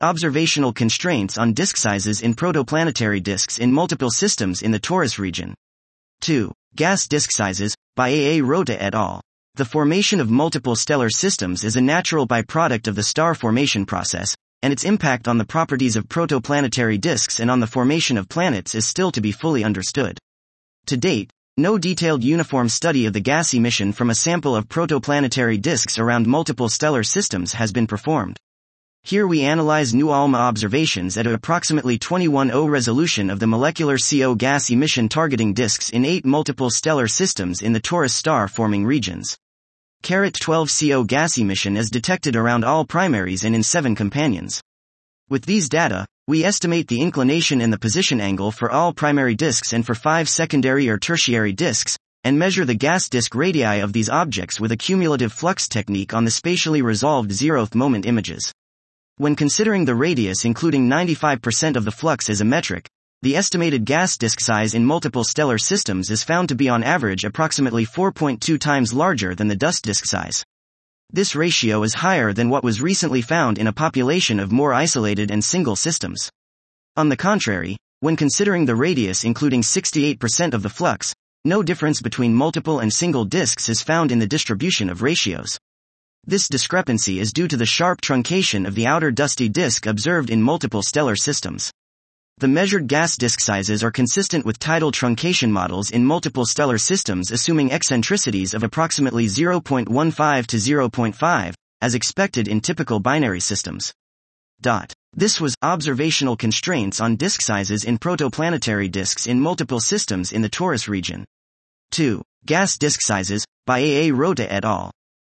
Observational constraints on disk sizes in protoplanetary disks in multiple systems in the Taurus region. 2. Gas disk sizes, by A. A. Rota et al. The formation of multiple stellar systems is a natural byproduct of the star formation process, and its impact on the properties of protoplanetary disks and on the formation of planets is still to be fully understood. To date, no detailed uniform study of the gas emission from a sample of protoplanetary disks around multiple stellar systems has been performed. Here we analyze New ALMA observations at approximately 21.0 resolution of the molecular CO gas emission targeting disks in 8 multiple stellar systems in the Taurus star-forming regions. 12 CO gas emission is detected around all primaries and in 7 companions. With these data, we estimate the inclination and the position angle for all primary disks and for 5 secondary or tertiary disks, and measure the gas disk radii of these objects with a cumulative flux technique on the spatially resolved zeroth moment images. When considering the radius including 95% of the flux as a metric, the estimated gas disk size in multiple stellar systems is found to be on average approximately 4.2 times larger than the dust disk size. This ratio is higher than what was recently found in a population of more isolated and single systems. On the contrary, when considering the radius including 68% of the flux, no difference between multiple and single disks is found in the distribution of ratios. This discrepancy is due to the sharp truncation of the outer dusty disk observed in multiple stellar systems. The measured gas disk sizes are consistent with tidal truncation models in multiple stellar systems assuming eccentricities of approximately 0.15 to 0.5, as expected in typical binary systems. This was observational constraints on disk sizes in protoplanetary disks in multiple systems in the Taurus region. 2. Gas disk sizes, by A. A. Rota et al.